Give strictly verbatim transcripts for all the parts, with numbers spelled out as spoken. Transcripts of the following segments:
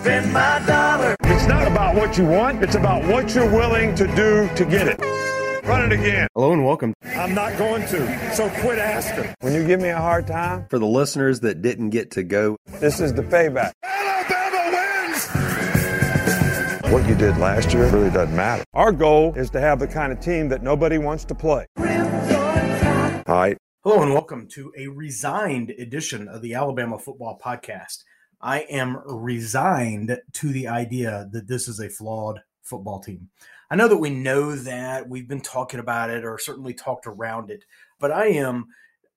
spend my dollar. It's not about what you want. It's about what you're willing to do to get it. Run it again. Hello and welcome. I'm not going to, so quit asking. When you give me a hard time, For the listeners that didn't get to go, this is the payback. Alabama wins! What you did last year really doesn't matter. Our goal is to have the kind of team that nobody wants to play. All right. Hello and welcome to a resigned edition of the Alabama Football Podcast. I am resigned to the idea that this is a flawed football team. I know that we know that, we've been talking about it or certainly talked around it, but I am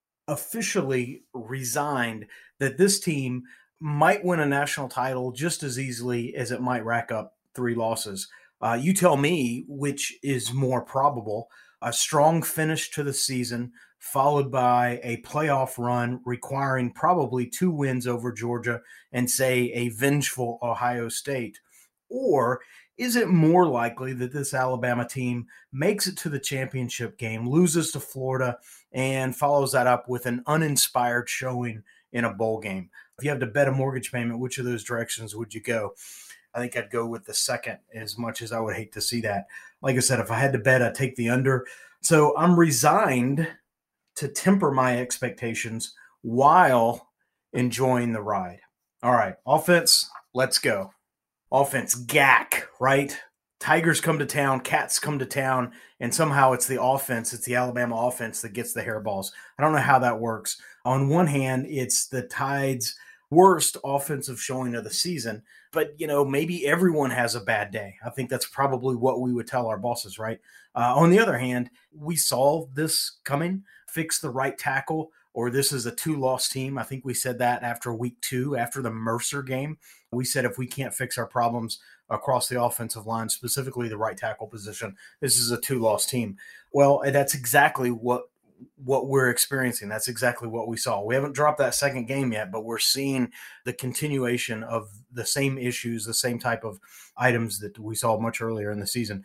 officially resigned that this team might win a national title just as easily as it might rack up three losses. Uh, you tell me which is more probable, a strong finish to the season followed by a playoff run requiring probably two wins over Georgia and, say, a vengeful Ohio State, or is it more likely that this Alabama team makes it to the championship game, loses to Florida, and follows that up with an uninspired showing in a bowl game? If you have to bet a mortgage payment, which of those directions would you go? I think I'd go with the second, as much as I would hate to see that. Like I said, if I had to bet, I'd take the under. So I'm resigned to temper my expectations while enjoying the ride. All right, offense, let's go. Offense, G A C, right? Tigers come to town, Cats come to town, and somehow it's the offense, it's the Alabama offense that gets the hairballs. I don't know how that works. On one hand, it's the Tide's worst offensive showing of the season, but, you know, maybe everyone has a bad day. I think that's probably what we would tell our bosses, right? Uh, on the other hand, we saw this coming, fix the right tackle, or this is a two-loss team. I think we said that after week two, after the Mercer game. We said if we can't fix our problems across the offensive line, specifically the right tackle position, this is a two-loss team. Well, that's exactly what what we're experiencing. That's exactly what we saw. We haven't dropped that second game yet, but we're seeing the continuation of the same issues, the same type of items that we saw much earlier in the season.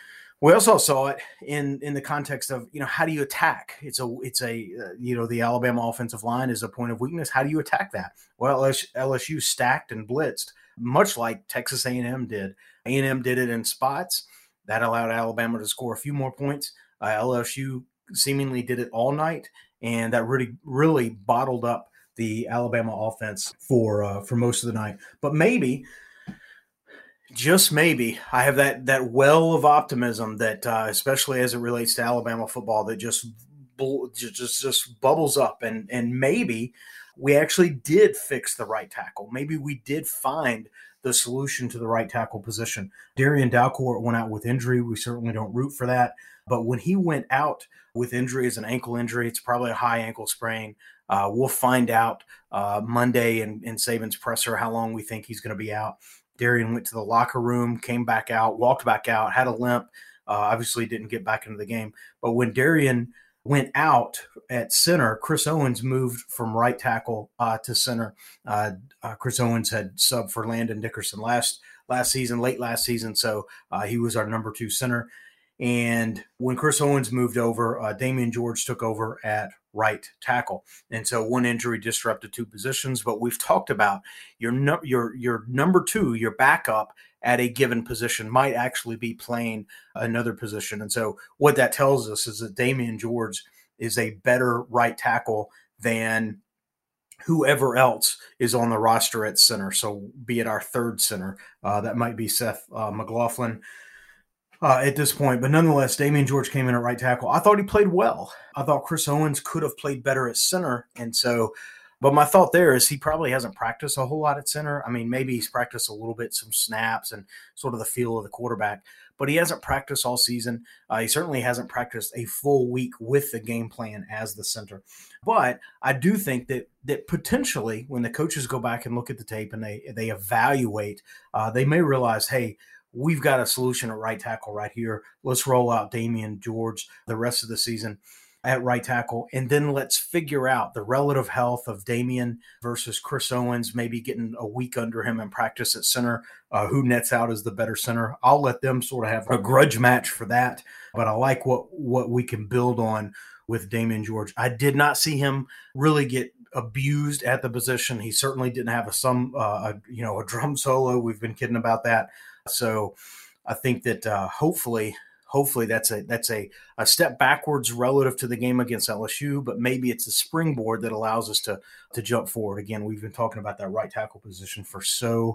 We also saw it in, in the context of, you know, how do you attack? It's a, it's a, uh, you know, the Alabama offensive line is a point of weakness. How do you attack that? Well, L S U stacked and blitzed, much like Texas A and M did. A and M did it in spots. That allowed Alabama to score a few more points. Uh, L S U seemingly did it all night, and that really, really bottled up the Alabama offense for uh, for most of the night. But maybe, just maybe, I have that that well of optimism that, uh, especially as it relates to Alabama football, that just just just bubbles up, and and maybe we actually did fix the right tackle. Maybe we did find the solution to the right tackle position. Darrian Dalcourt went out with injury. We certainly don't root for that. But when he went out with injury, as an ankle injury, it's probably a high ankle sprain. Uh, we'll find out uh, Monday in, in Saban's presser how long we think he's going to be out. Darrian went to the locker room, came back out, walked back out, had a limp, uh, obviously didn't get back into the game. But when Darrian went out at center, Chris Owens moved from right tackle uh, to center. Uh, uh, Chris Owens had subbed for Landon Dickerson last last season, late last season, so uh, he was our number two center. And when Chris Owens moved over, uh, Damian George took over at right tackle. And so one injury disrupted two positions, but we've talked about your, no, your, your number two, your backup at a given position might actually be playing another position. And so what that tells us is that Damian George is a better right tackle than whoever else is on the roster at center. So be it our third center, uh, that might be Seth uh, McLaughlin. Uh, at this point, but nonetheless, Damian George came in at right tackle. I thought he played well. I thought Chris Owens could have played better at center. And so, but my thought there is he probably hasn't practiced a whole lot at center. I mean, maybe he's practiced a little bit, some snaps and sort of the feel of the quarterback, but he hasn't practiced all season. Uh, he certainly hasn't practiced a full week with the game plan as the center. But I do think that that potentially when the coaches go back and look at the tape and they, they evaluate, uh, they may realize, hey, we've got a solution at right tackle right here. Let's roll out Damian George the rest of the season at right tackle, and then let's figure out the relative health of Damian versus Chris Owens, maybe getting a week under him in practice at center, uh, who nets out as the better center. I'll let them sort of have a grudge match for that, but I like what, what we can build on with Damian George. I did not see him really get abused at the position. He certainly didn't have a some uh, a, you know a drum solo. We've been kidding about that. So I think that uh, hopefully. Hopefully that's a that's a, a step backwards relative to the game against L S U, but maybe it's a springboard that allows us to to jump forward. Again, we've been talking about that right tackle position for so,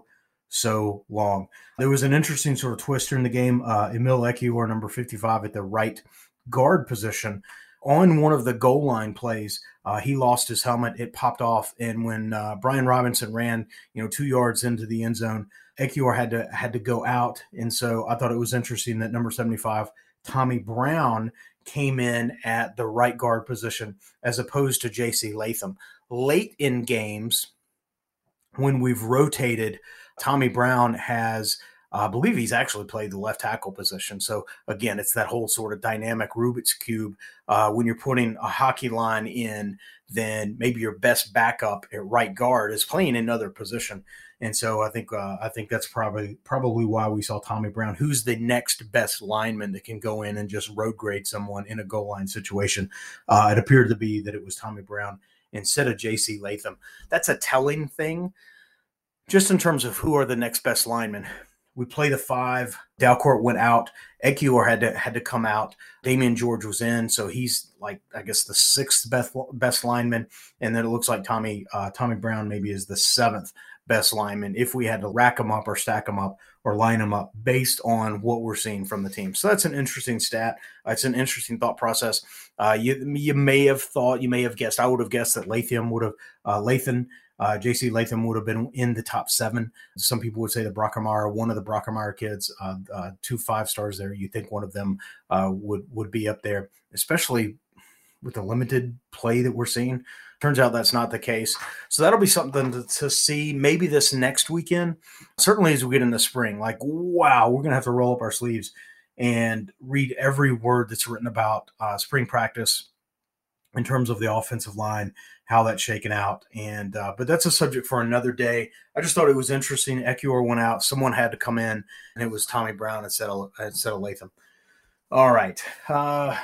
so long. There was an interesting sort of twister in the game. Uh, Emil Ekiyor, number fifty-five, at the right guard position. On one of the goal line plays, uh, he lost his helmet. It popped off, and when uh, Brian Robinson ran, you know, two yards into the end zone, Ekiyor had to had to go out, and so I thought it was interesting that number seventy-five, Tommy Brown, came in at the right guard position as opposed to J C Latham. Late in games, when we've rotated, Tommy Brown has, uh, I believe he's actually played the left tackle position. So again, it's that whole sort of dynamic Rubik's Cube. Uh, when you're putting a hockey line in, then maybe your best backup at right guard is playing another position. And so I think uh, I think that's probably probably why we saw Tommy Brown, who's the next best lineman that can go in and just road grade someone in a goal line situation. Uh, it appeared to be that it was Tommy Brown instead of J C Latham. That's a telling thing, just in terms of who are the next best linemen. We play the five. Dalcourt went out. Ekiyor had to had to come out. Damian George was in, so he's like I guess the sixth best best lineman, and then it looks like Tommy uh, Tommy Brown maybe is the seventh best lineman if we had to rack them up or stack them up or line them up based on what we're seeing from the team. So that's an interesting stat. Uh, it's an interesting thought process. Uh, you you may have thought, you may have guessed, I would have guessed that Latham would have, uh, Lathan, uh, J C Latham would have been in the top seven. Some people would say the Brockermeyer, one of the Brockermeyer kids, uh, uh, two five stars there. You think one of them uh, would, would be up there, especially with the limited play that we're seeing. Turns out that's not the case. So that'll be something to, to see maybe this next weekend. Certainly as we get into spring, like, wow, we're going to have to roll up our sleeves and read every word that's written about uh, spring practice in terms of the offensive line, how that's shaken out. And uh, but that's a subject for another day. I just thought it was interesting. Ekiyor went out. Someone had to come in, and it was Tommy Brown instead of, instead of Latham. All right. Uh,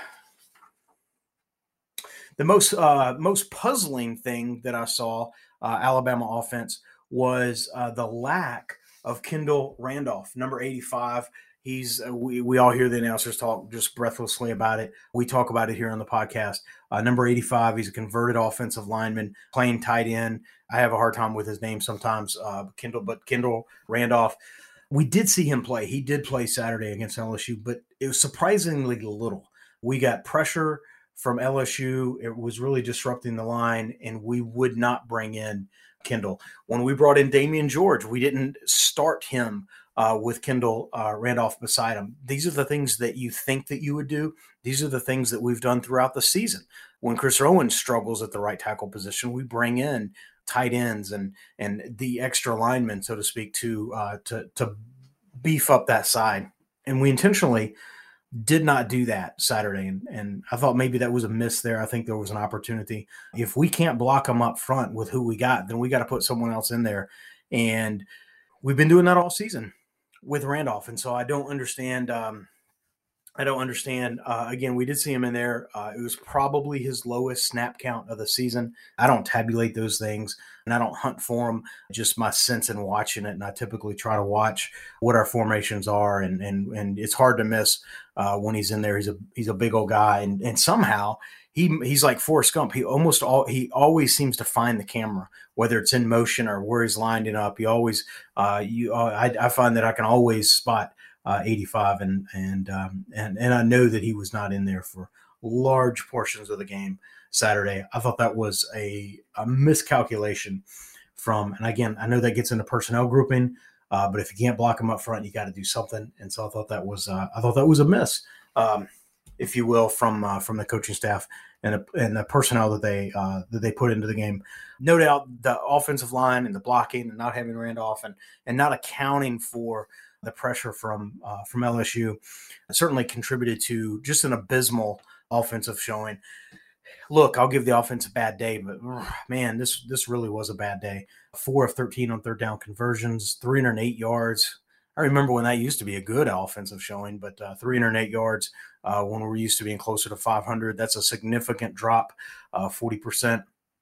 The most uh, most puzzling thing that I saw uh, Alabama offense was uh, the lack of Kendall Randolph, number eighty-five. He's uh, we we all hear the announcers talk just breathlessly about it. We talk about it here on the podcast. Uh, number eighty-five, he's a converted offensive lineman playing tight end. I have a hard time with his name sometimes, uh, Kendall, but Kendall Randolph. We did see him play. He did play Saturday against L S U, but it was surprisingly little. We got pressure from L S U. It was really disrupting the line, and we would not bring in Kendall. When we brought in Damian George, we didn't start him uh, with Kendall uh, Randolph beside him. These are the things that you think that you would do. These are the things that we've done throughout the season. When Chris Rowan struggles at the right tackle position, we bring in tight ends and and the extra linemen, so to speak, to uh, to to beef up that side. And we intentionally did not do that Saturday, and, and I thought maybe that was a miss there. I think there was an opportunity. If we can't block them up front with who we got, then we got to put someone else in there, and we've been doing that all season with Randolph, and so I don't understand um, – I don't understand. Uh, again, we did see him in there. Uh, it was probably his lowest snap count of the season. I don't tabulate those things, and I don't hunt for them. Just my sense in watching it, and I typically try to watch what our formations are, and and and it's hard to miss uh, when he's in there. He's a he's a big old guy, and and somehow he he's like Forrest Gump. He almost all he always seems to find the camera, whether it's in motion or where he's lined it up. He always uh, you uh, I, I find that I can always spot Uh, eighty-five, and and um, and and I know that he was not in there for large portions of the game Saturday. I thought that was a, a miscalculation from, and again, I know that gets into personnel grouping, uh, but if you can't block him up front, you got to do something. And so I thought that was uh, I thought that was a miss, um, if you will, from uh, from the coaching staff and the, and the personnel that they uh, that they put into the game. No doubt, the offensive line and the blocking and not having Randolph and and not accounting for the pressure from uh, from L S U certainly contributed to just an abysmal offensive showing. Look, I'll give the offense a bad day, but man, this this really was a bad day. Four of thirteen on third down conversions, three hundred eight yards. I remember when that used to be a good offensive showing, but uh, three hundred eight yards uh, when we're used to being closer to five hundred. That's a significant drop, uh, forty percent.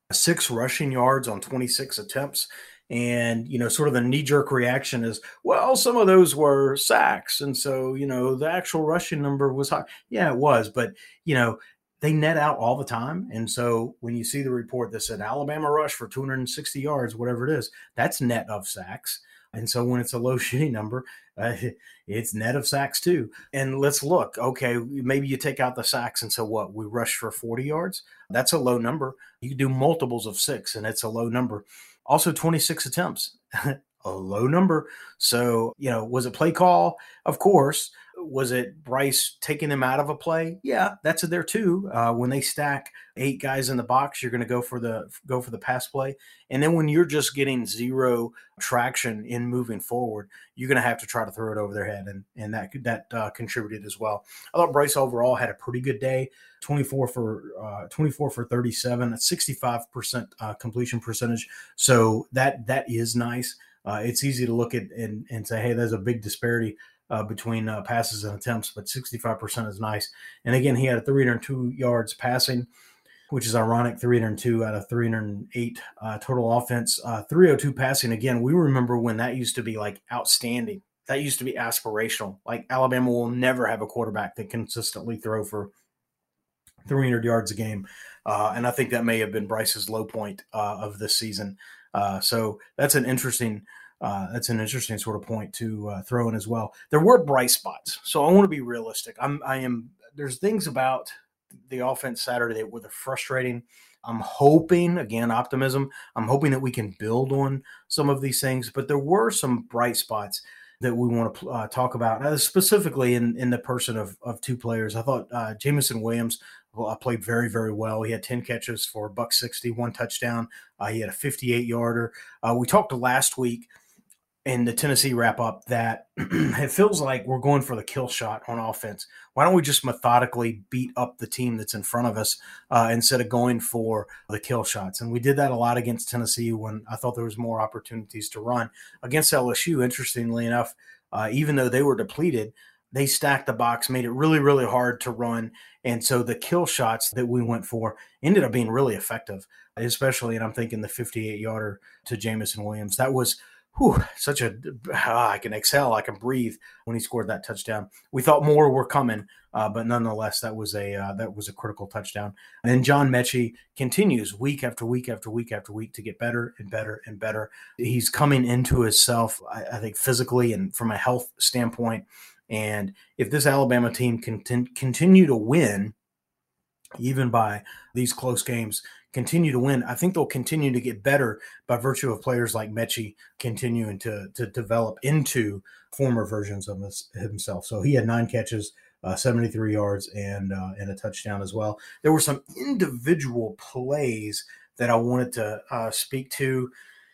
six rushing yards on twenty-six attempts. And, you know, sort of the knee-jerk reaction is, well, some of those were sacks. And so, you know, the actual rushing number was high. Yeah, it was. But, you know, they net out all the time. And so when you see the report that said Alabama rush for two hundred sixty yards, whatever it is, that's net of sacks. And so when it's a low shitty number, uh, it's net of sacks too. And let's look, okay, maybe you take out the sacks and so what? We rush for forty yards. That's a low number. You can do multiples of six and it's a low number. Also twenty-six attempts, a low number. So, you know, was it play call? Of course. Was it Bryce taking them out of a play? Yeah, that's there too. Uh, when they stack eight guys in the box, you're going to go for the go for the pass play. And then when you're just getting zero traction in moving forward, you're going to have to try to throw it over their head, and and that that uh, contributed as well. I thought Bryce overall had a pretty good day. twenty-four for uh, twenty-four for thirty-seven, at sixty-five percent uh, completion percentage. So that that is nice. Uh, it's easy to look at and and say, hey, there's a big disparity Uh, between uh, passes and attempts, but sixty-five percent is nice. And again, he had three hundred two yards passing, which is ironic, three hundred two out of three hundred eight uh, total offense. Uh, three oh two passing, again, we remember when that used to be like outstanding. That used to be aspirational. Like Alabama will never have a quarterback that consistently throw for three hundred yards a game. Uh, and I think that may have been Bryce's low point uh, of this season. Uh, so that's an interesting Uh, that's an interesting sort of point to uh, throw in as well. There were bright spots, so I want to be realistic. I'm, I am. There's things about the offense Saturday that were frustrating. I'm hoping, again, optimism. I'm hoping that we can build on some of these things, but there were some bright spots that we want to uh, talk about, uh, specifically in, in the person of, of two players. I thought uh, Jameson Williams well, played very, very well. He had ten catches for a buck sixty, one touchdown. Uh, he had a fifty-eight yarder. Uh, we talked last week in the Tennessee wrap-up that it feels like we're going for the kill shot on offense. Why don't we just methodically beat up the team that's in front of us uh, instead of going for the kill shots? And we did that a lot against Tennessee when I thought there was more opportunities to run. Against L S U, interestingly enough, uh, even though they were depleted, they stacked the box, made it really, really hard to run. And so the kill shots that we went for ended up being really effective, especially, and I'm thinking the fifty-eight yarder to Jameson Williams. That was Whew, such a ah, I can exhale, I can breathe when he scored that touchdown. We thought more were coming, uh, but nonetheless, that was a uh, that was a critical touchdown. And John Mechie continues week after week after week after week to get better and better and better. He's coming into himself, I, I think, physically and from a health standpoint. And if this Alabama team can t- continue to win, even by these close games, continue to win, I think they'll continue to get better by virtue of players like Mechie continuing to to develop into former versions of his, himself. So he had nine catches, uh, seventy-three yards, and uh, and a touchdown as well. There were some individual plays that I wanted to uh, speak to.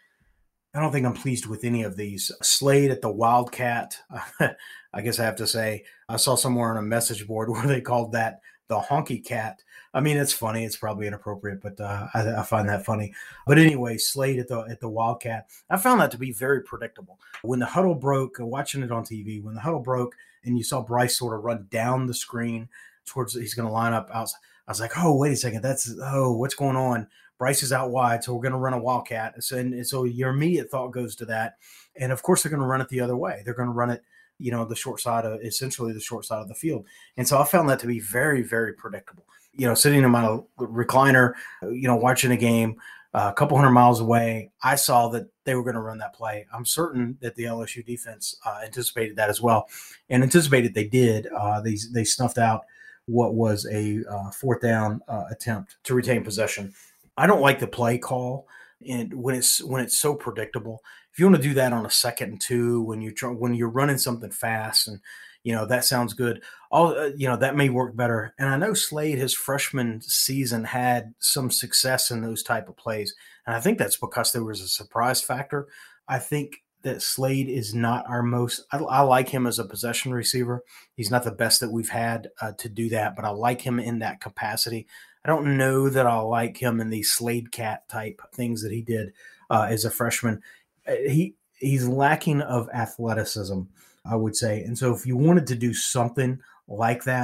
I don't think I'm pleased with any of these. Slade at the Wildcat, I guess I have to say, I saw somewhere on a message board where they called that the honky cat. I mean, it's funny. It's probably inappropriate, but uh, I, I find that funny. But anyway, Slade at the at the Wildcat, I found that to be very predictable. When the huddle broke, watching it on T V, when the huddle broke and you saw Bryce sort of run down the screen towards, he's going to line up outside, I was like, oh, wait a second. That's, oh, what's going on? Bryce is out wide, so we're going to run a Wildcat. So, and so your immediate thought goes to that. And, of course, they're going to run it the other way. They're going to run it, you know, the short side of, essentially the short side of the field. And so I found that to be very, very predictable. You know, sitting in my recliner, you know, watching a game uh, a couple hundred miles away, I saw that they were going to run that play. I'm certain that the L S U defense uh, anticipated that as well, and anticipated they did. Uh, they, they snuffed out what was a uh, fourth down uh, attempt to retain possession. I don't like the play call, and when it's when it's so predictable. If you want to do that on a second and two, when you try, when you're running something fast, and you know that sounds good, all uh, you know that may work better. And I know Slade, his freshman season, had some success in those type of plays, and I think that's because there was a surprise factor. I think that Slade is not our most. I, I like him as a possession receiver. He's not the best that we've had uh, to do that, but I like him in that capacity. I don't know that I like him in these Slade cat type things that he did uh, as a freshman. He he's lacking of athleticism, I would say. And so if you wanted to do something like that,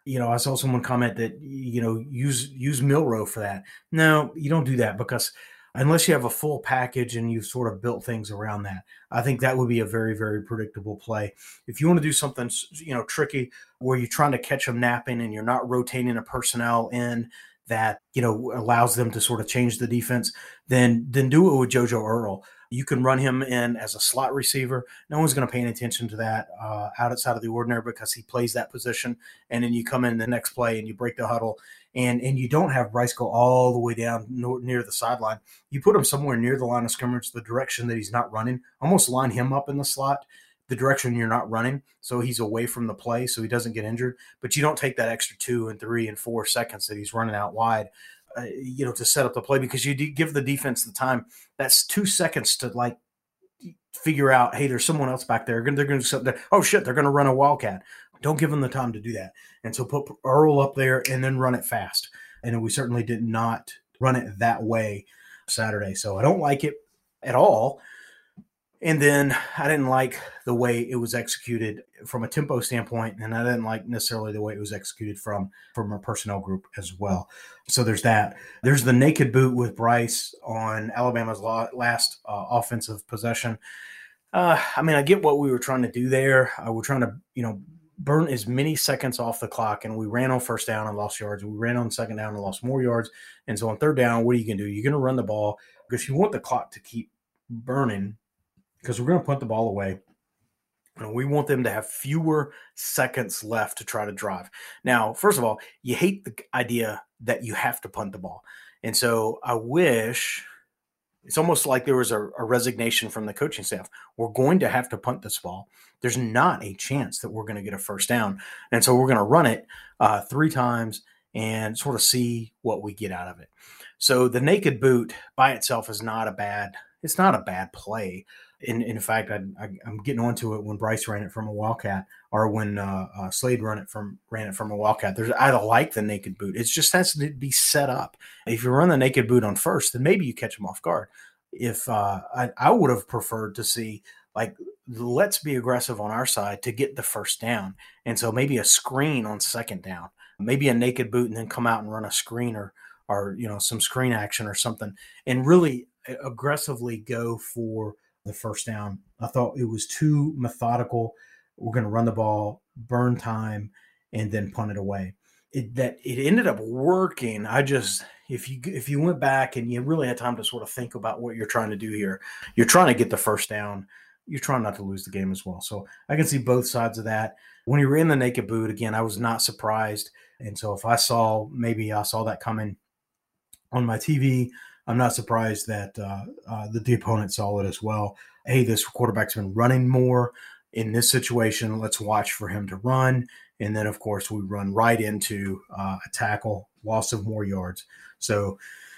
you know, I saw someone comment that, you know, use use Milroe for that. No, you don't do that, because unless you have a full package and you've sort of built things around that, I think that would be a very, very predictable play. If you want to do something, you know, tricky where you're trying to catch them napping and you're not rotating a personnel in that, you know, allows them to sort of change the defense, then then do it with JoJo Earle. You can run him in as a slot receiver. No one's going to pay any attention to that uh, outside of the ordinary, because he plays that position. And then you come in the next play and you break the huddle, and and you don't have Bryce go all the way down near the sideline. You put him somewhere near the line of scrimmage, the direction that he's not running. Almost line him up in the slot, the direction you're not running, so he's away from the play so he doesn't get injured. But you don't take that extra two and three and four seconds that he's running out wide, uh, you know, to set up the play, because you give the defense the time. That's two seconds to like figure out, hey, there's someone else back there. They're going to do something. Oh shit, they're going to run a wildcat. Don't give them the time to do that. And so put Earle up there and then run it fast. And we certainly did not run it that way Saturday. So I don't like it at all. And then I didn't like the way it was executed from a tempo standpoint, and I didn't like necessarily the way it was executed from, from our personnel group as well. So there's that. There's the naked boot with Bryce on Alabama's last uh, offensive possession. Uh, I mean, I get what we were trying to do there. Uh, we're trying to, you know, burn as many seconds off the clock, and we ran on first down and lost yards. We ran on second down and lost more yards. And so on third down, what are you going to do? You're going to run the ball because you want the clock to keep burning, because we're going to punt the ball away. And we want them to have fewer seconds left to try to drive. Now, first of all, you hate the idea that you have to punt the ball. And so I wish it's almost like there was a, a resignation from the coaching staff. We're going to have to punt this ball. There's not a chance that we're going to get a first down. And so we're going to run it uh, three times and sort of see what we get out of it. So the naked boot by itself is not a bad, it's not a bad play. In in fact, I, I, I'm getting onto it when Bryce ran it from a Wildcat, or when uh, uh, Slade ran it from ran it from a Wildcat. There's I like the naked boot. It just has to be set up. If you run the naked boot on first, then maybe you catch them off guard. If uh, I, I would have preferred to see, like, let's be aggressive on our side to get the first down, and so maybe a screen on second down, maybe a naked boot, and then come out and run a screen or or you know some screen action or something, and really aggressively go for the first down. I thought it was too methodical. We're going to run the ball, burn time, and then punt it away. It, that it ended up working. I just, if you if you went back and you really had time to sort of think about what you're trying to do here, you're trying to get the first down. You're trying not to lose the game as well. So I can see both sides of that. When you were in the naked boot, again, I was not surprised. And so if I saw, maybe I saw that coming on my T V, I'm not surprised that uh, uh, the, the opponent saw it as well. Hey, this quarterback's been running more in this situation. Let's watch for him to run. And then, of course, we run right into uh, a tackle, loss of more yards. So,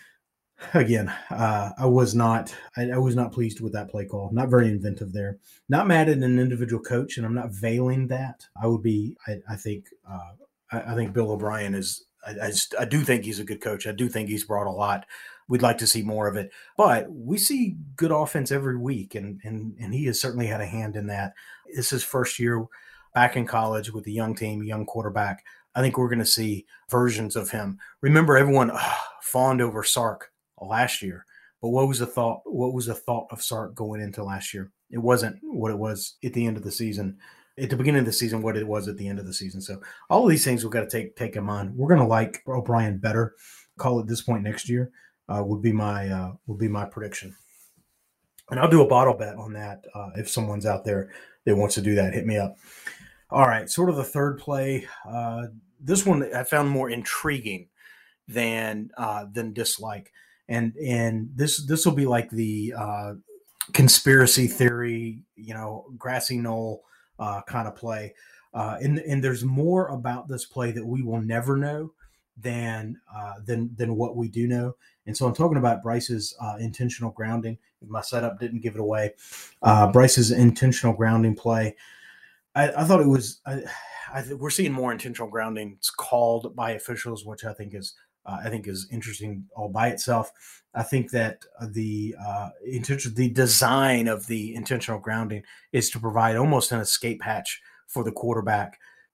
again, uh, I was not I, I was not pleased with that play call. Not very inventive there. Not mad at an individual coach, and I'm not veiling that. I would be. I, I think. Uh, I, I think Bill O'Brien is. I, I, just, I do think he's a good coach. I do think he's brought a lot. We'd like to see more of it, but we see good offense every week, and and and he has certainly had a hand in that. This is his first year back in college with a young team, young quarterback. I think we're going to see versions of him. Remember, everyone uh, fawned over Sark last year, but what was the thought? What was the thought of Sark going into last year? It wasn't what it was at the end of the season. At the beginning of the season, what it was at the end of the season. So all of these things we've got to take take in mind. We're going to like O'Brien better. Call it this point next year. Uh, would be my uh, would be my prediction, and I'll do a bottle bet on that. Uh, if someone's out there that wants to do that, hit me up. All right, sort of the third play. Uh, this one I found more intriguing than uh, than dislike, and and this this will be like the uh, conspiracy theory, you know, grassy knoll uh, kind of play. Uh, and and there's more about this play that we will never know than uh, than than what we do know. And so I'm talking about Bryce's uh, intentional grounding. My setup didn't give it away. Uh, Bryce's intentional grounding play. I, I thought it was. I, I th- we're seeing more intentional groundings called by officials, which I think is uh, I think is interesting all by itself. I think that the uh, intention, the design of the intentional grounding is to provide almost an escape hatch for the quarterback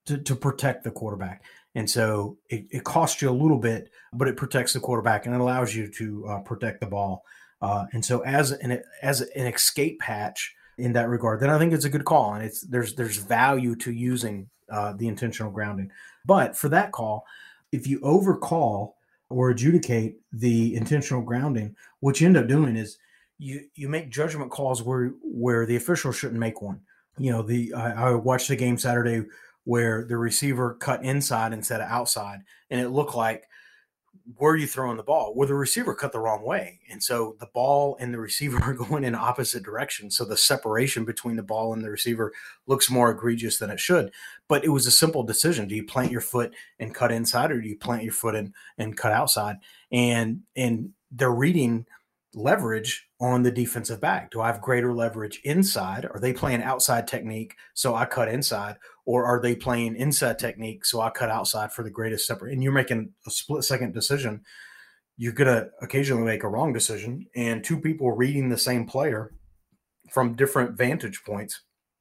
to, to protect the quarterback. And so it, it costs you a little bit, but it protects the quarterback and it allows you to uh, protect the ball. Uh, and so as an as an escape hatch in that regard, then I think it's a good call. And it's there's there's value to using uh, the intentional grounding. But for that call, if you overcall or adjudicate the intentional grounding, what you end up doing is you you make judgment calls where where the official shouldn't make one. You know, the I, I watched the game Saturday where the receiver cut inside instead of outside, and it looked like, where are you throwing the ball? Well, the receiver cut the wrong way. And so the ball and the receiver are going in opposite directions. So the separation between the ball and the receiver looks more egregious than it should. But it was a simple decision. Do you plant your foot and cut inside, or do you plant your foot and, and cut outside? And, and they're reading leverage on the defensive back. Do I have greater leverage inside? Are they playing outside technique, so I cut inside? Or are they playing inside technique, so I cut outside for the greatest separate? And you're making a split-second decision. You're going to occasionally make a wrong decision, and two people reading the same player from different vantage points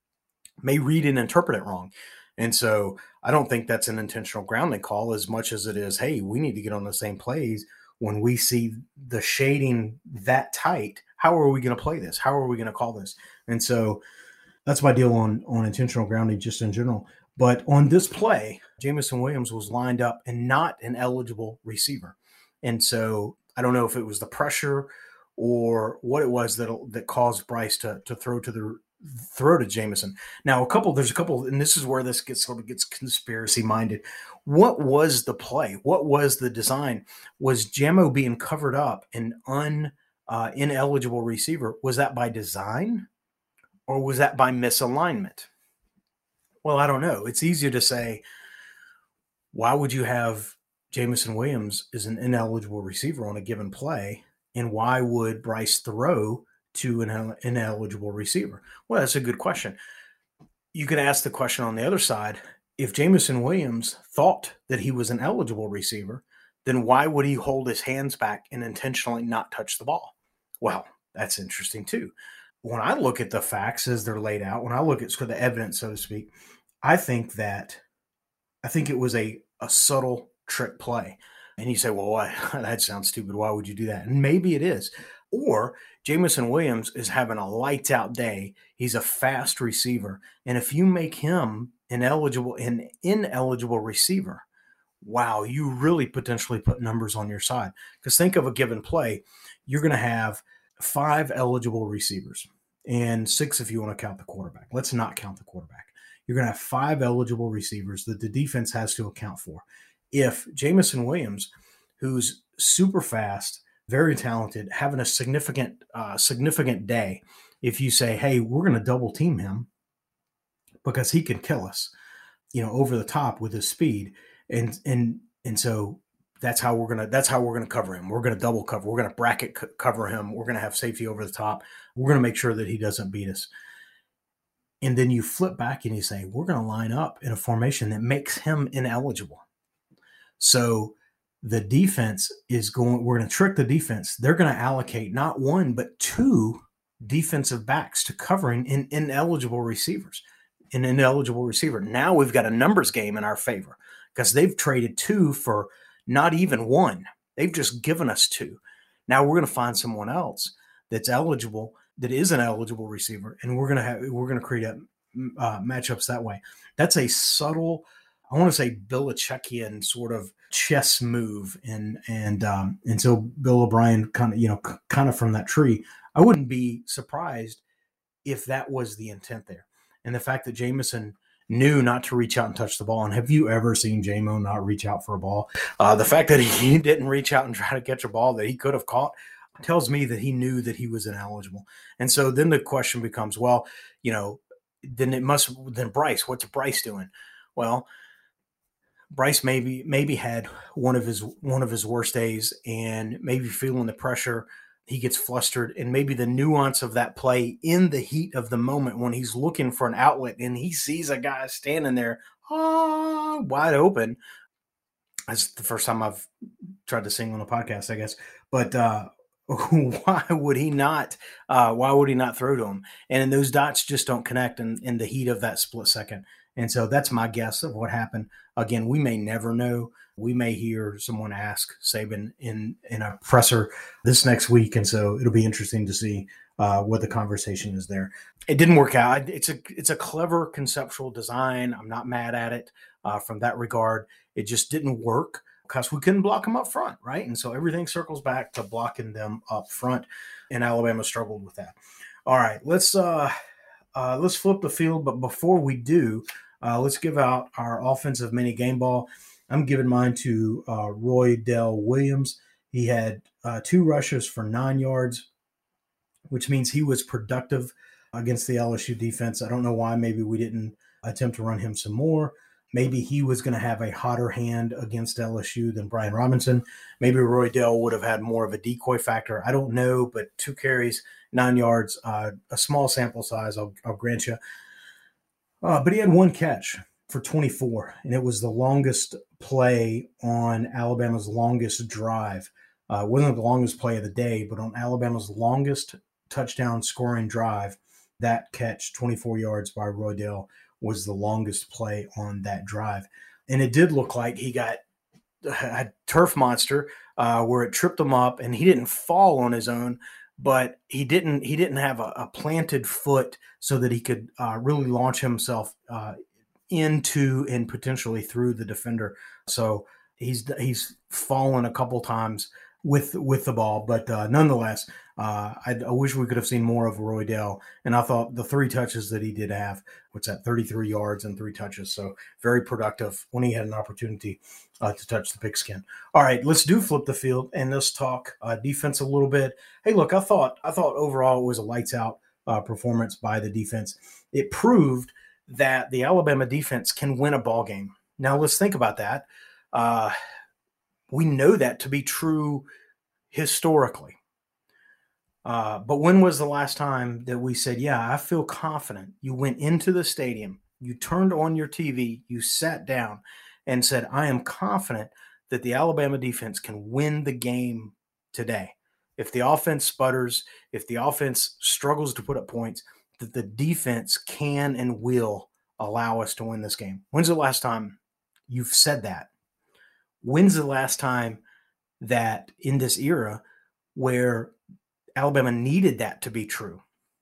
may read and interpret it wrong. And so I don't think that's an intentional grounding call as much as it is, hey, we need to get on the same plays. When we see the shading that tight, how are we going to play this? How are we going to call this? And so that's my deal on, on intentional grounding just in general. But on this play, Jameson Williams was lined up and not an eligible receiver. And so I don't know if it was the pressure or what it was that that caused Bryce to, to throw to the throw to Jameson. Now, a couple, there's a couple, and this is where this gets sort of gets conspiracy minded. What was the play? What was the design? Was Jamo being covered up an un uh, ineligible receiver? Was that by design, or was that by misalignment? Well, I don't know. It's easier to say, why would you have Jameson Williams as an ineligible receiver on a given play, and why would Bryce throw to an ineligible receiver? Well, that's a good question. You could ask the question on the other side. If Jameson Williams thought that he was an eligible receiver, then why would he hold his hands back and intentionally not touch the ball? Well, that's interesting too. When I look at the facts as they're laid out, when I look at the evidence, so to speak, I think that I think it was a, a subtle trick play. And you say, well, why? That sounds stupid. Why would you do that? And maybe it is. Or Jameson Williams is having a lights out day. He's a fast receiver. And if you make him ineligible, an ineligible receiver, wow, you really potentially put numbers on your side. Because think of a given play. You're going to have five eligible receivers and six if you want to count the quarterback. Let's not count the quarterback. You're going to have five eligible receivers that the defense has to account for. If Jameson Williams, who's super fast, very talented, having a significant uh, significant day, if you say, hey, we're going to double team him because he can kill us, you know, over the top with his speed. And and and so that's how we're going to that's how we're going to cover him. We're going to double cover. We're going to bracket c- cover him. We're going to have safety over the top. We're going to make sure that he doesn't beat us. And then you flip back and you say, we're going to line up in a formation that makes him ineligible. So the defense is going, we're going to trick the defense. They're going to allocate not one, but two defensive backs to covering in ineligible receivers, an ineligible receiver. Now we've got a numbers game in our favor because they've traded two for not even one. They've just given us two. Now we're going to find someone else that's eligible, that is an eligible receiver, and we're going to have, we're going to create a, uh, matchups that way. That's a subtle, I want to say Belichickian sort of chess move. And, and, um, and so Bill O'Brien kind of, you know, c- kind of from that tree, I wouldn't be surprised if that was the intent there. And the fact that Jameson knew not to reach out and touch the ball. And have you ever seen Jamo not reach out for a ball? Uh, the fact that he didn't reach out and try to catch a ball that he could have caught tells me that he knew that he was ineligible. And so then the question becomes, well, you know, then it must, then Bryce, what's Bryce doing? Well, Bryce maybe maybe had one of his one of his worst days and maybe feeling the pressure. He gets flustered, and maybe the nuance of that play in the heat of the moment when he's looking for an outlet and he sees a guy standing there ah, wide open. That's the first time I've tried to sing on a podcast, I guess. But uh, why would he not? Uh, why would he not throw to him? And those dots just don't connect in, in the heat of that split second. And so that's my guess of what happened. Again, we may never know. We may hear someone ask Saban in in a presser this next week, and so it'll be interesting to see uh, what the conversation is there. It didn't work out. It's a it's a clever conceptual design. I'm not mad at it uh, from that regard. It just didn't work because we couldn't block them up front, right? And so everything circles back to blocking them up front, and Alabama struggled with that. All right, let's uh, uh, let's flip the field, but before we do, uh, let's give out our offensive mini game ball. I'm giving mine to uh, Roydell Williams. He had uh, two rushes for nine yards, which means he was productive against the L S U defense. I don't know why. Maybe we didn't attempt to run him some more. Maybe he was going to have a hotter hand against L S U than Brian Robinson. Maybe Roydell would have had more of a decoy factor. I don't know, but two carries, nine yards, uh, a small sample size, I'll, I'll grant you. Uh, but he had one catch for twenty-four, and it was the longest play on Alabama's longest drive. Uh, it wasn't the longest play of the day, but on Alabama's longest touchdown scoring drive, that catch, twenty-four yards by Roydell, was the longest play on that drive. And it did look like he got a turf monster uh, where it tripped him up, and he didn't fall on his own, but he didn't he didn't have a, a planted foot so that he could uh, really launch himself uh, into and potentially through the defender. So he's he's fallen a couple times with with the ball, but uh, nonetheless, uh, I, I wish we could have seen more of Roydell. And I thought the three touches that he did have, what's that, thirty-three yards and three touches. So very productive when he had an opportunity uh, to touch the pigskin. All right, let's do flip the field and let's talk uh, defense a little bit. Hey, look, I thought I thought overall it was a lights out uh, performance by the defense. It proved that the Alabama defense can win a ball game. Now let's think about that. Uh, we know that to be true historically. Uh, but when was the last time that we said, yeah, I feel confident? You went into the stadium, you turned on your T V, you sat down and said, I am confident that the Alabama defense can win the game today. If the offense sputters, if the offense struggles to put up points, that the defense can and will allow us to win this game. When's the last time you've said that? When's the last time that in this era where Alabama needed that to be true?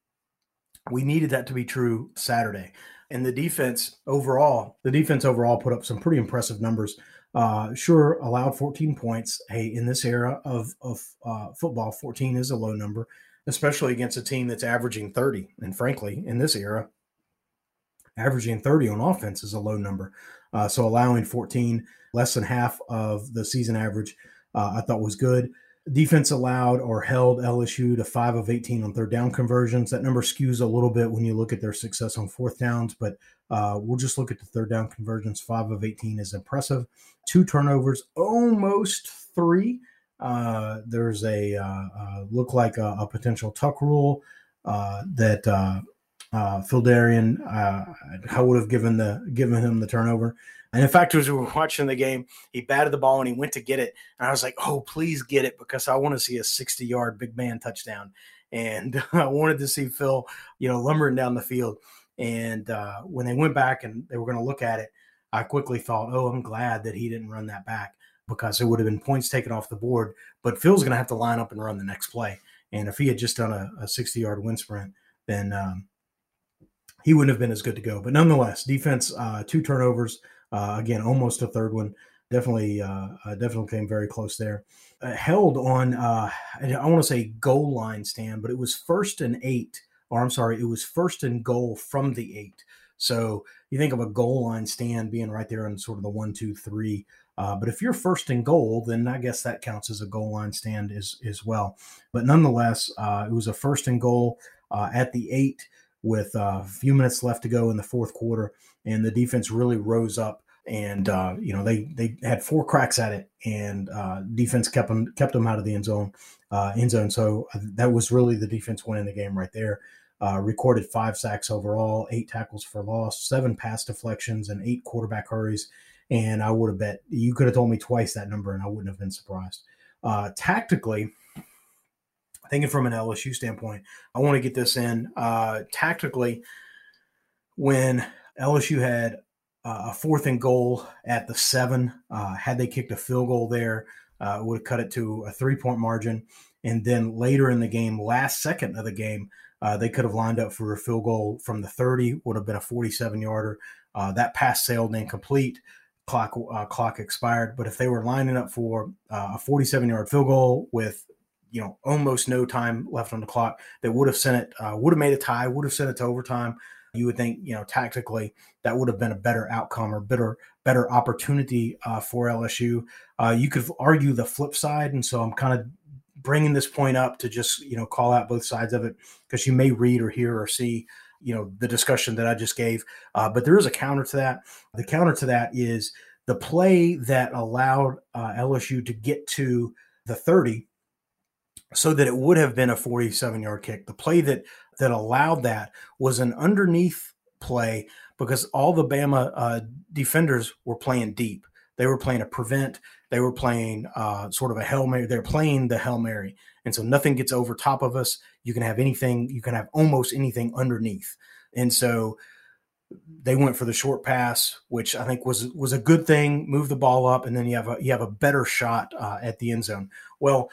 We needed that to be true Saturday. And the defense overall, the defense overall put up some pretty impressive numbers. Uh, sure, allowed fourteen points. Hey, in this era of, of uh, football, fourteen is a low number, especially against a team that's averaging thirty. And frankly, in this era, averaging thirty on offense is a low number. Uh, so allowing fourteen, less than half of the season average, uh, I thought was good. Defense allowed or held L S U to five of eighteen on third down conversions. That number skews a little bit when you look at their success on fourth downs, but uh, we'll just look at the third down conversions. five of eighteen is impressive. Two turnovers, almost three. Uh, there's a uh, uh, look like a, a potential tuck rule uh, that uh, uh, Phil Darian, uh, I would have given the given him the turnover. And in fact, as we were watching the game, he batted the ball and he went to get it. And I was like, oh, please get it, because I want to see a sixty-yard big man touchdown. And I wanted to see Phil, you know, lumbering down the field. And uh, when they went back and they were going to look at it, I quickly thought, oh, I'm glad that he didn't run that back, because it would have been points taken off the board. But Phil's going to have to line up and run the next play. And if he had just done a, a sixty-yard wind sprint, then um, he wouldn't have been as good to go. But nonetheless, defense, uh, two turnovers. Uh, again, almost a third one. Definitely, uh, uh, definitely came very close there. Uh, held on, uh, I want to say goal line stand, but it was first and eight, or I'm sorry, it was first and goal from the eight. So you think of a goal line stand being right there in sort of the one, two, three. Uh, but if you're first and goal, then I guess that counts as a goal line stand as, as well. But nonetheless, uh, it was a first and goal uh, at the eight with uh, a few minutes left to go in the fourth quarter, and the defense really rose up. And, uh, you know, they, they had four cracks at it, and uh, defense kept them, kept them out of the end zone. Uh, end zone. So that was really the defense winning the game right there. Uh, recorded five sacks overall, eight tackles for loss, seven pass deflections, and eight quarterback hurries. And I would have bet you could have told me twice that number, and I wouldn't have been surprised. Uh, tactically, thinking from an L S U standpoint, I want to get this in. Uh, tactically, when L S U had uh, a fourth and goal at the seven, uh, had they kicked a field goal there, uh, it would have cut it to a three-point margin. And then later in the game, last second of the game, uh, they could have lined up for a field goal from the thirty, would have been a forty-seven-yarder. Uh, that pass sailed incomplete. Clock uh, clock expired. But if they were lining up for uh, a forty-seven-yard field goal with you know, almost no time left on the clock, that would have sent it, uh, would have made a tie, would have sent it to overtime. You would think, you know, tactically that would have been a better outcome or better, better opportunity uh, for L S U. Uh, you could argue the flip side. And so I'm kind of bringing this point up to just, you know, call out both sides of it, because you may read or hear or see, you know, the discussion that I just gave. Uh, but there is a counter to that. The counter to that is the play that allowed uh, L S U to get to the thirty so that it would have been a forty-seven-yard kick. The play that that allowed that was an underneath play, because all the Bama uh, defenders were playing deep. They were playing a prevent. They were playing uh, sort of a Hail Mary. They're playing the Hail Mary. And so nothing gets over top of us. You can have anything. You can have almost anything underneath. And so they went for the short pass, which I think was was a good thing. Move the ball up, and then you have a you have a better shot uh, at the end zone. Well,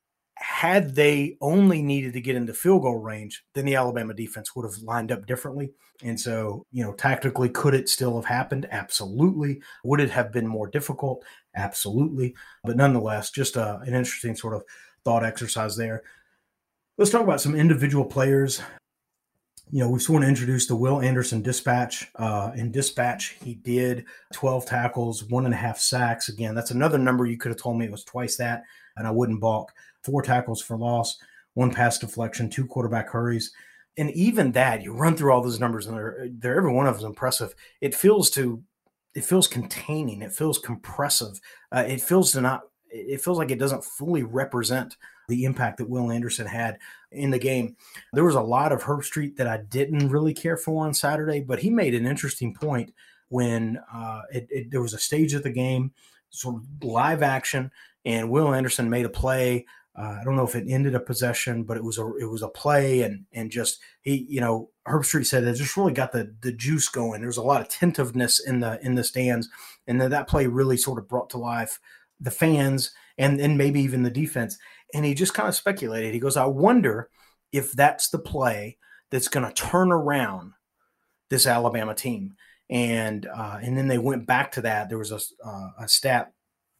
had they only needed to get into field goal range, then the Alabama defense would have lined up differently. And so, you know, tactically, could it still have happened? Absolutely. Would it have been more difficult? Absolutely. But nonetheless, just uh, an interesting sort of thought exercise there. Let's talk about some individual players. You know, we sort of introduced the Will Anderson dispatch. Uh, in dispatch, he did twelve tackles, one and a half sacks. Again, that's another number. You could have told me it was twice that, and I wouldn't balk. Four tackles for loss, one pass deflection, two quarterback hurries. And even that, you run through all those numbers, and they're, they're every one of them is impressive. It feels to, it feels containing. It feels compressive. Uh, it feels to not, it feels like it doesn't fully represent the impact that Will Anderson had in the game. There was a lot of Herbstreit that I didn't really care for on Saturday, but he made an interesting point when uh, it, it, there was a stage of the game, sort of live action, and Will Anderson made a play. Uh, I don't know if it ended a possession, but it was a it was a play, and and just he, you know, Herbstreit said it just really got the the juice going. There's a lot of tentiveness in the in the stands, and then that play really sort of brought to life the fans and and maybe even the defense. And he just kind of speculated. He goes, I wonder if that's the play that's going to turn around this Alabama team. And uh, and then they went back to that. There was a uh, a stat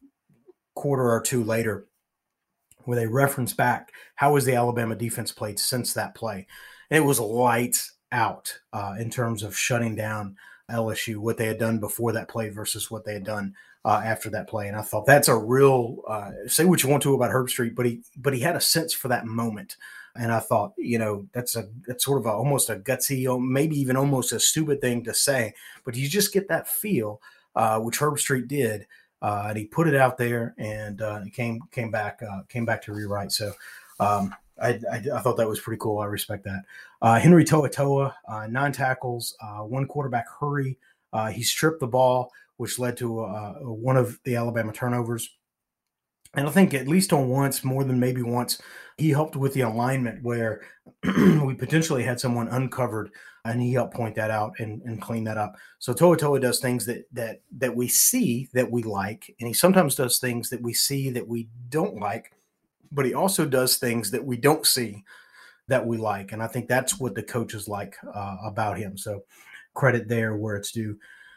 quarter or two later where they reference back how has the Alabama defense played since that play. And it was lights out uh, in terms of shutting down L S U, what they had done before that play versus what they had done uh, after that play. And I thought that's a real uh, – say what you want to about Herbstreit, but he but he had a sense for that moment. And I thought, you know, that's a that's sort of a, almost a gutsy, maybe even almost a stupid thing to say. But you just get that feel, uh, which Herbstreit did. Uh, and he put it out there, and uh, he came came back uh, came back to rewrite. So um, I, I, I thought that was pretty cool. I respect that. Uh, Henry To'oTo'o, uh, nine tackles, uh, one quarterback hurry. Uh, he stripped the ball, which led to uh, one of the Alabama turnovers. And I think at least on once, more than maybe once, he helped with the alignment where we potentially had someone uncovered, and he helped point that out and, and clean that up. So To'oTo'o does things that that that we see that we like, and he sometimes does things that we see that we don't like, but he also does things that we don't see that we like. And I think that's what the coaches like uh, about him. So credit there where it's due.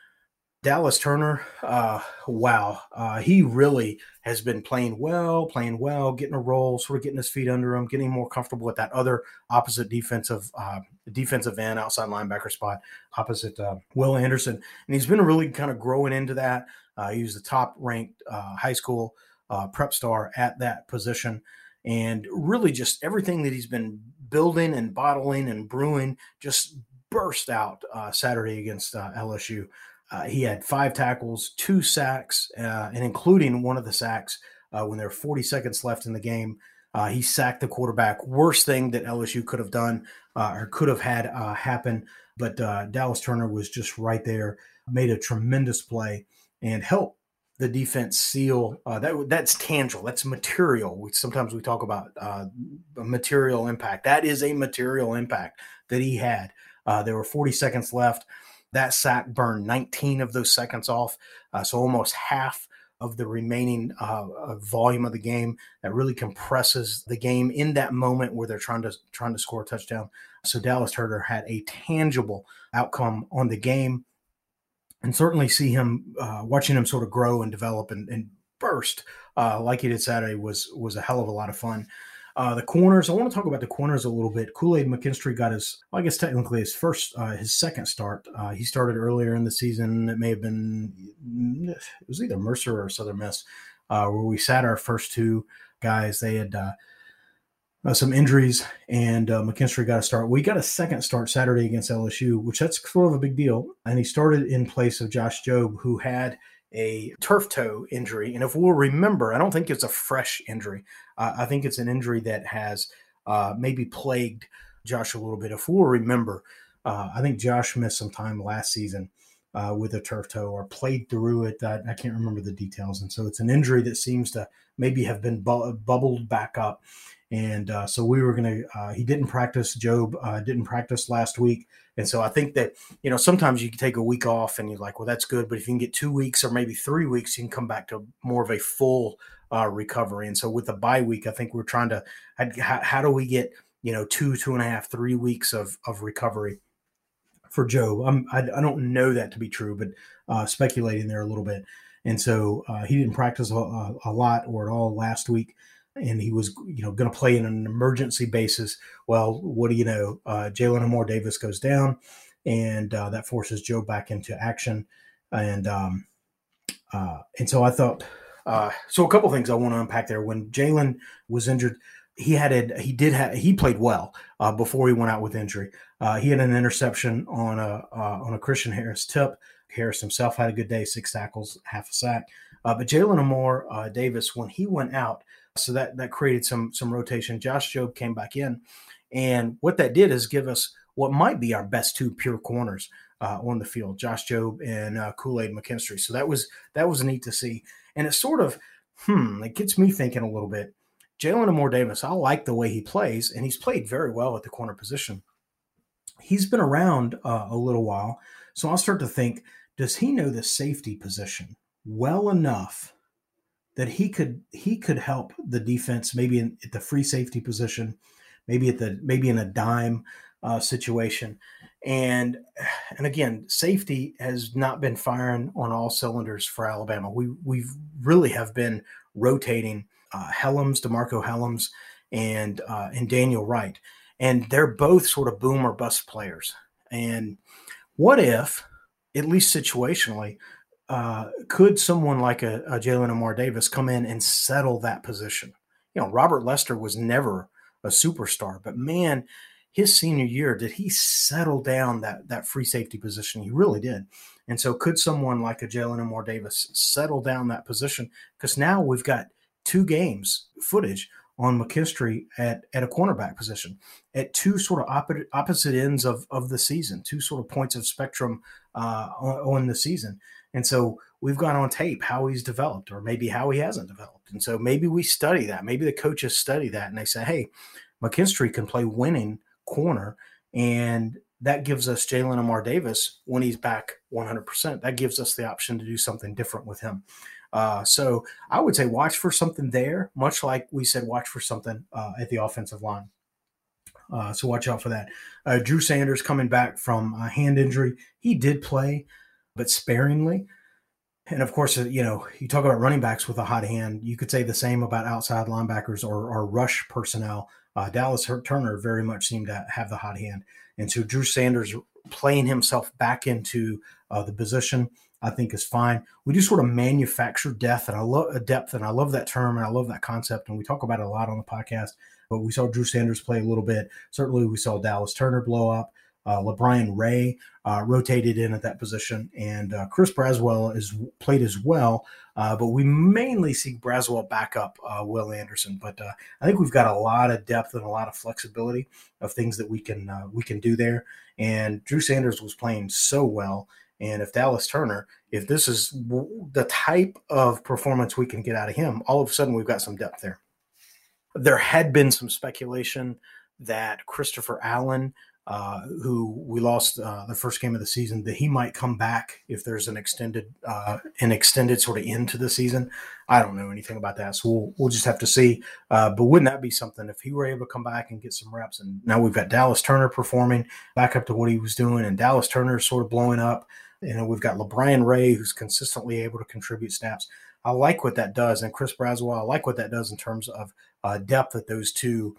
Dallas Turner, uh, wow, uh, he really has been playing well, playing well, getting a roll, sort of getting his feet under him, getting more comfortable with that other opposite defensive uh, defensive end, outside linebacker spot, opposite uh, Will Anderson. And he's been really kind of growing into that. Uh, he was the top-ranked uh, high school uh, prep star at that position. And really just everything that he's been building and bottling and brewing just burst out uh, Saturday against uh, L S U. Uh, he had five tackles, two sacks, uh, and including one of the sacks uh, when there were forty seconds left in the game. Uh, he sacked the quarterback. Worst thing that L S U could have done uh, or could have had uh, happen. But uh, Dallas Turner was just right there, made a tremendous play, and helped the defense seal. Uh, that that's tangible. That's material. We sometimes we talk about uh, material impact. That is a material impact that he had. Uh, there were forty seconds left. That sack burned nineteen of those seconds off, uh, so almost half of the remaining uh, volume of the game. That really compresses the game in that moment where they're trying to trying to score a touchdown. So Dallas Turner had a tangible outcome on the game. And certainly see him, uh, watching him sort of grow and develop and, and burst uh, like he did Saturday was was a hell of a lot of fun. Uh, the corners, I want to talk about the corners a little bit. Kool-Aid McKinstry got his, well, I guess technically his first, uh, his second start. Uh, he started earlier in the season. It may have been, it was either Mercer or Southern Miss, uh, where we sat our first two guys. They had uh, Uh, some injuries, and uh, McKinstry got a start. We got a second start Saturday against L S U, which that's sort of a big deal. And he started in place of Josh Jobe, who had a turf toe injury. And if we'll remember, I don't think it's a fresh injury. Uh, I think it's an injury that has uh, maybe plagued Josh a little bit. If we'll remember, uh, I think Josh missed some time last season uh, with a turf toe or played through it. I, I can't remember the details. And so it's an injury that seems to maybe have been bu- bubbled back up. And uh, so we were going to, uh, he didn't practice, Jobe uh, didn't practice last week. And so I think that, you know, sometimes you can take a week off and you're like, well, that's good. But if you can get two weeks or maybe three weeks, you can come back to more of a full uh, recovery. And so with the bye week, I think we're trying to, how, how do we get, you know, two, two and a half, three weeks of, of recovery for Jobe? I'm, I, I don't know that to be true, but uh, speculating there a little bit. And so uh, he didn't practice a, a lot or at all last week. And he was, you know, going to play in an emergency basis. Well, what do you know? Uh, Jalen Amore Davis goes down, and uh, that forces Joe back into action. And um, uh, and so I thought, uh, so a couple things I want to unpack there. When Jalen was injured, he had a, he did have, he played well uh, before he went out with injury. Uh, he had an interception on a uh, on a Christian Harris tip. Harris himself had a good day, six tackles, half a sack. Uh, but Jalen Amore uh, Davis, when he went out, so that, that created some some rotation. Josh Jobe came back in. And what that did is give us what might be our best two pure corners uh, on the field, Josh Jobe and uh, Kool-Aid McKinstry. So that was that was neat to see. And it sort of, hmm, it gets me thinking a little bit. Jalen Amore Davis, I like the way he plays, and he's played very well at the corner position. He's been around uh, a little while. So I'll start to think, does he know the safety position well enough that he could he could help the defense maybe in, at the free safety position, maybe at the maybe in a dime uh, situation, and and again, safety has not been firing on all cylinders for Alabama. We we really have been rotating uh, Helms, DeMarco Helms, and uh, and Daniel Wright, and they're both sort of boom or bust players. And what if, at least situationally, Uh, could someone like a, a Jalen Amore Davis come in and settle that position? You know, Robert Lester was never a superstar, but man, his senior year, did he settle down that that free safety position? He really did. And so could someone like a Jalen Amore Davis settle down that position? Because now we've got two games footage on McKinstry at, at a cornerback position at two sort of opposite, opposite ends of, of the season, two sort of points of spectrum uh, on, on the season. And so we've got on tape how he's developed or maybe how he hasn't developed. And so maybe we study that. Maybe the coaches study that and they say, hey, McKinstry can play winning corner. And that gives us Jalen Amore Davis when he's back one hundred percent. That gives us the option to do something different with him. Uh, so I would say watch for something there, much like we said watch for something uh, at the offensive line. Uh, so watch out for that. Uh, Drew Sanders coming back from a hand injury. He did play, but sparingly. And of course, you know, you talk about running backs with a hot hand. You could say the same about outside linebackers or, or rush personnel. Uh, Dallas Turner very much seemed to have the hot hand. And so Drew Sanders playing himself back into uh, the position, I think is fine. We do sort of manufacture depth, and I love depth, and I love that term, and I love that concept. And we talk about it a lot on the podcast. But we saw Drew Sanders play a little bit. Certainly, we saw Dallas Turner blow up. Uh, LeBrian Ray uh, rotated in at that position, and uh, Chris Braswell is played as well. Uh, but we mainly see Braswell back up uh, Will Anderson. But uh, I think we've got a lot of depth and a lot of flexibility of things that we can uh, we can do there. And Drew Sanders was playing so well, And if Dallas Turner, if this is the type of performance we can get out of him, all of a sudden we've got some depth there. There had been some speculation that Christopher Allen, uh, who we lost uh, the first game of the season, that he might come back if there's an extended, uh, an extended sort of end to the season. I don't know anything about that, so we'll we'll just have to see. Uh, but wouldn't that be something if he were able to come back and get some reps? And now we've got Dallas Turner performing back up to what he was doing, and Dallas Turner is sort of blowing up. And then we've got LeBron Ray, who's consistently able to contribute snaps. I like what that does, and Chris Braswell, I like what that does in terms of uh, depth at those two.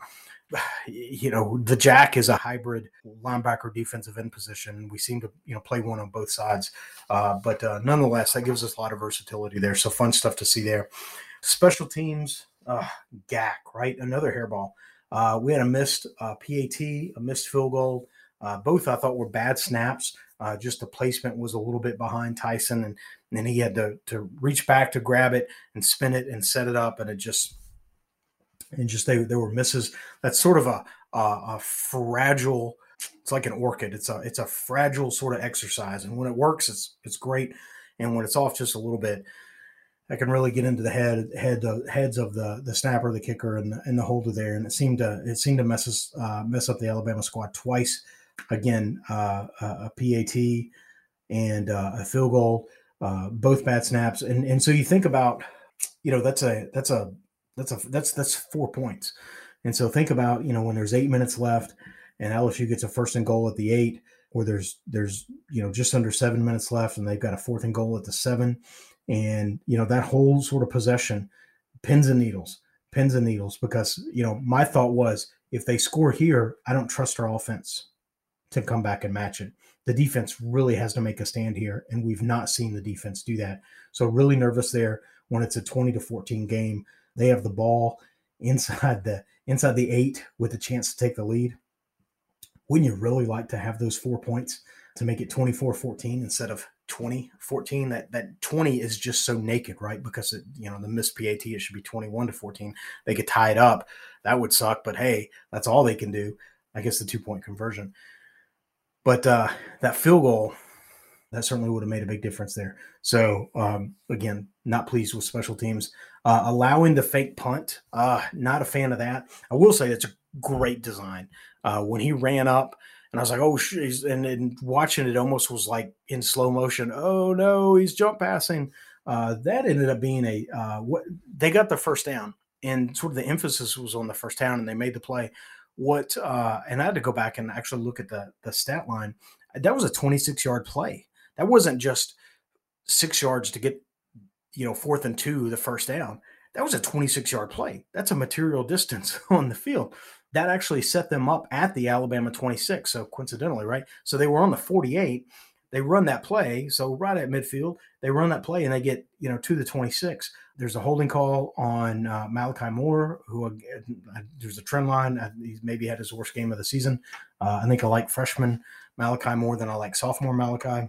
You know, the Jack is a hybrid linebacker defensive end position. We seem to, you know, play one on both sides. Uh, but uh, nonetheless, that gives us a lot of versatility there. So fun stuff to see there. Special teams, uh, G A C, right? Another hairball. Uh, we had a missed uh, P A T, a missed field goal. Uh, both I thought were bad snaps. Uh, just the placement was a little bit behind Tyson, and, and then he had to, to reach back to grab it and spin it and set it up, and it just – And just they there were misses. That's sort of a, a a fragile. It's like an orchid. It's a it's a fragile sort of exercise. And when it works, it's it's great. And when it's off just a little bit, I can really get into the head head uh, heads of the the snapper, the kicker, and the, and the holder there. And it seemed to it seemed to mess us uh, mess up the Alabama squad twice. Again, uh, a, a P A T and uh, a field goal, uh, both bad snaps. And and so you think about, you know, that's a that's a That's a that's that's four points, and so think about, you know, when there's eight minutes left, and L S U gets a first and goal at the eight, or there's there's you know just under seven minutes left, and they've got a fourth and goal at the seven, and you know that whole sort of possession, pins and needles, pins and needles, because you know my thought was if they score here, I don't trust our offense to come back and match it. The defense really has to make a stand here, and we've not seen the defense do that. So really nervous there when it's a twenty to fourteen game. They have the ball inside the inside the eight with a chance to take the lead. Wouldn't you really like to have those four points to make it twenty-four fourteen instead of twenty fourteen? That that twenty is just so naked, right? Because it, you know, the missed P A T, it should be twenty-one to fourteen. They could tie it up. That would suck, but hey, that's all they can do. I guess the two-point conversion. But uh, that field goal, that certainly would have made a big difference there. So, um, again, not pleased with special teams. Uh, allowing the fake punt, uh, not a fan of that. I will say it's a great design. Uh, when he ran up, and I was like, oh, she's, and, and watching it almost was like in slow motion. Oh, no, he's jump passing. Uh, that ended up being a uh, – what they got the first down, and sort of the emphasis was on the first down, and they made the play. What uh, – and I had to go back and actually look at the the stat line. That was a twenty-six-yard play. That wasn't just six yards to get, you know, fourth and two, the first down. That was a twenty-six-yard play. That's a material distance on the field. That actually set them up at the Alabama twenty-six. So coincidentally, right? So they were on the forty-eight. They run that play. So right at midfield, they run that play and they get, you know, to the twenty-six. There's a holding call on uh, Malachi Moore, who uh, there's a trend line. Uh, he's maybe had his worst game of the season. Uh, I think I like freshman Malachi more than I like sophomore Malachi.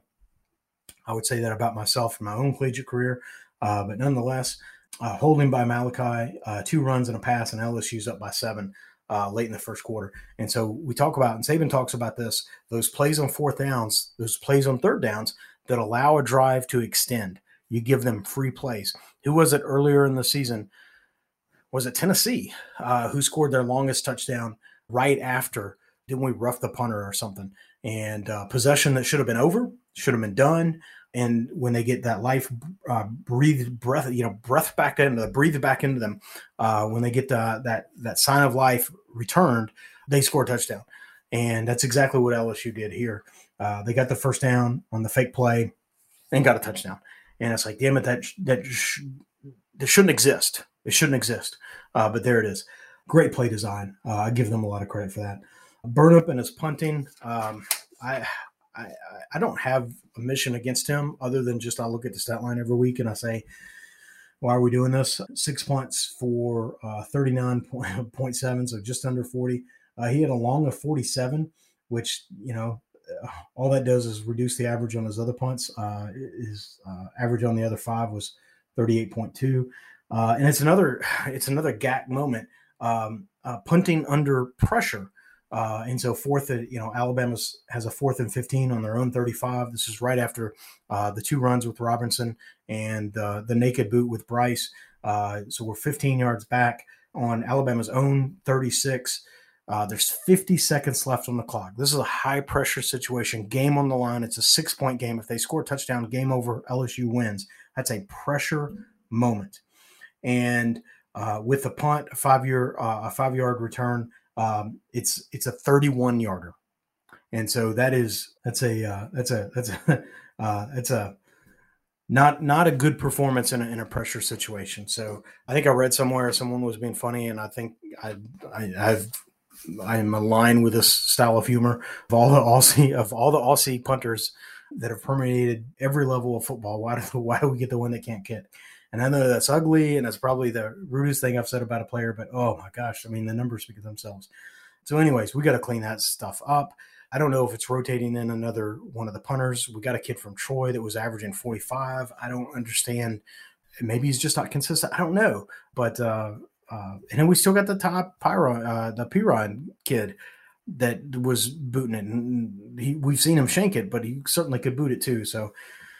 I would say that about myself in my own collegiate career. Uh, but nonetheless, uh, holding by Malachi, uh, two runs and a pass, and L S U's up by seven uh, late in the first quarter. And so we talk about, and Saban talks about this, those plays on fourth downs, those plays on third downs that allow a drive to extend. You give them free plays. Who was it earlier in the season? Was it Tennessee uh, who scored their longest touchdown right after? Didn't we rough the punter or something? And uh, possession that should have been over, should have been done. And when they get that life uh, breathed breath, you know, breath back into them, breathe back into them, uh, when they get the, that that sign of life returned, they score a touchdown. And that's exactly what L S U did here. Uh, they got the first down on the fake play and got a touchdown. And it's like, damn it, that that, sh- that shouldn't exist. It shouldn't exist. Uh, but there it is. Great play design. Uh, I give them a lot of credit for that. Burnup and his punting. Um, I, I I don't have a mission against him other than just I look at the stat line every week and I say, why are we doing this? Six punts for uh, thirty-nine point seven, so just under forty. Uh, he had a long of forty-seven, which, you know, uh, all that does is reduce the average on his other punts. Uh, his uh, average on the other five was thirty-eight point two. Uh, and it's another it's another G A C moment. Um, uh, punting under pressure. Uh, and so fourth, you know, Alabama has a fourth and fifteen on their own thirty-five. This is right after uh, the two runs with Robinson and uh, the naked boot with Bryce. Uh, so we're fifteen yards back on Alabama's own thirty-six. Uh, there's fifty seconds left on the clock. This is a high-pressure situation, game on the line. It's a six-point game. If they score a touchdown, game over, L S U wins. That's a pressure moment. And uh, with a punt, a five-year, uh, a five-yard return, um, it's it's a thirty-one yarder. And so that is that's a uh, that's a that's a uh, that's a not not a good performance in a, in a pressure situation. So I think I read somewhere someone was being funny, and I think I, I I've I'm aligned with this style of humor of all the Aussie of all the Aussie punters that have permeated every level of football. Why do why do we get the one that can't kick? And I know that's ugly, and that's probably the rudest thing I've said about a player. But oh my gosh, I mean the numbers speak for themselves. So, anyways, we got to clean that stuff up. I don't know if it's rotating in another one of the punters. We got a kid from Troy that was averaging forty-five. I don't understand. Maybe he's just not consistent. I don't know. But uh, uh, and then we still got the top Pyron, uh, the Piron kid that was booting it. And he, we've seen him shank it, but he certainly could boot it too. So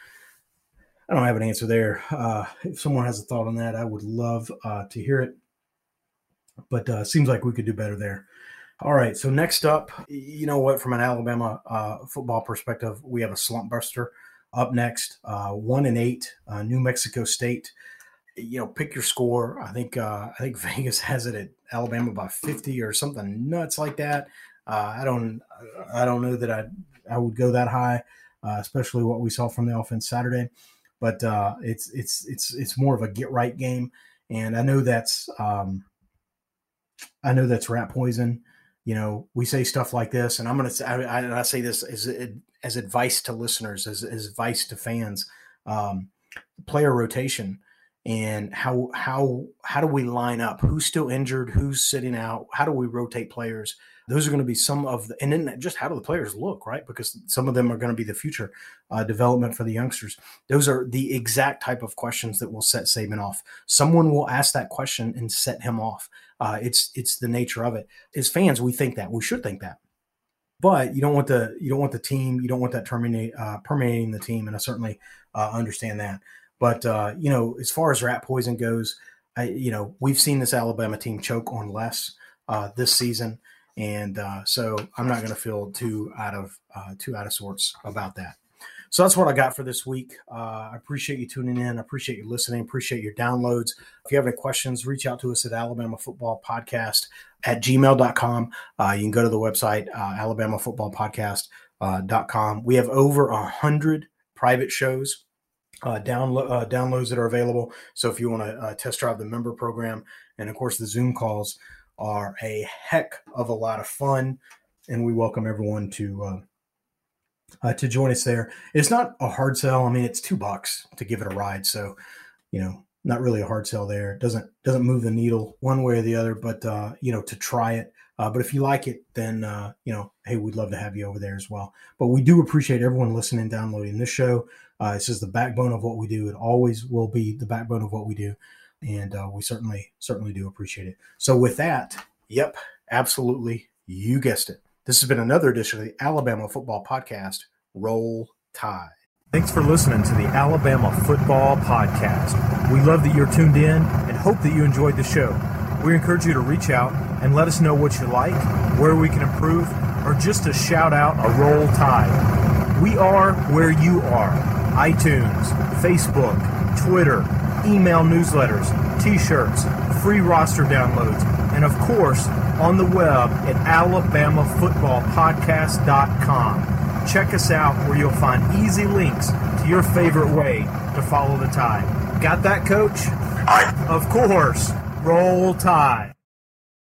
I don't have an answer there. Uh, if someone has a thought on that, I would love uh, to hear it. But uh, seems like we could do better there. All right, so next up, you know what, from an Alabama uh, football perspective, we have a slump buster up next, uh, one and eight, uh, New Mexico State. You know, pick your score. I think uh, I think Vegas has it at Alabama by fifty or something nuts like that. Uh, I don't I don't know that I I would go that high, uh, especially what we saw from the offense Saturday. But uh, it's it's it's it's more of a get right game, and I know that's um, I know that's rat poison. You know, we say stuff like this, and I'm going to say, I, I say this as as advice to listeners, as, as advice to fans, um, player rotation and how how how do we line up? Who's still injured? Who's sitting out? How do we rotate players? Those are going to be some of the, and then just how do the players look, right? Because some of them are going to be the future uh, development for the youngsters. Those are the exact type of questions that will set Saban off. Someone will ask that question and set him off. Uh, it's it's the nature of it. As fans, we think that. We should think that. But you don't want the you don't want the team, you don't want that terminate uh, permeating the team, and I certainly uh, understand that. But uh, you know, as far as rat poison goes, I, you know, we've seen this Alabama team choke on less uh, this season. And uh, so I'm not going to feel too out of uh, too out of sorts about that. So that's what I got for this week. Uh, I appreciate you tuning in. I appreciate you listening. Appreciate your downloads. If you have any questions, reach out to us at Alabama Football Podcast at gmail dot com. Uh, you can go to the website, uh, Alabama Football Podcast dot com. We have over one hundred private shows, uh, download, uh, downloads that are available. So if you want to uh, test drive the member program, and, of course, the Zoom calls are a heck of a lot of fun, and we welcome everyone to uh, uh, to join us there. It's not a hard sell. I mean, it's two bucks to give it a ride, so you know, not really a hard sell there. It doesn't doesn't move the needle one way or the other, but uh, you know, to try it. Uh, but if you like it, then uh, you know, hey, we'd love to have you over there as well. But we do appreciate everyone listening and downloading this show. Uh, this is the backbone of what we do. It always will be the backbone of what we do. And uh, we certainly, certainly do appreciate it. So with that, yep, absolutely, you guessed it. This has been another edition of the Alabama Football Podcast. Roll Tide. Thanks for listening to the Alabama Football Podcast. We love that you're tuned in and hope that you enjoyed the show. We encourage you to reach out and let us know what you like, where we can improve, or just to shout out a Roll Tide. We are where you are. iTunes, Facebook, Twitter, email newsletters, t-shirts, free roster downloads, and of course, on the web at Alabama Football Podcast dot com. Check us out where you'll find easy links to your favorite way to follow the Tide. Got that, Coach? Of course. Roll Tide.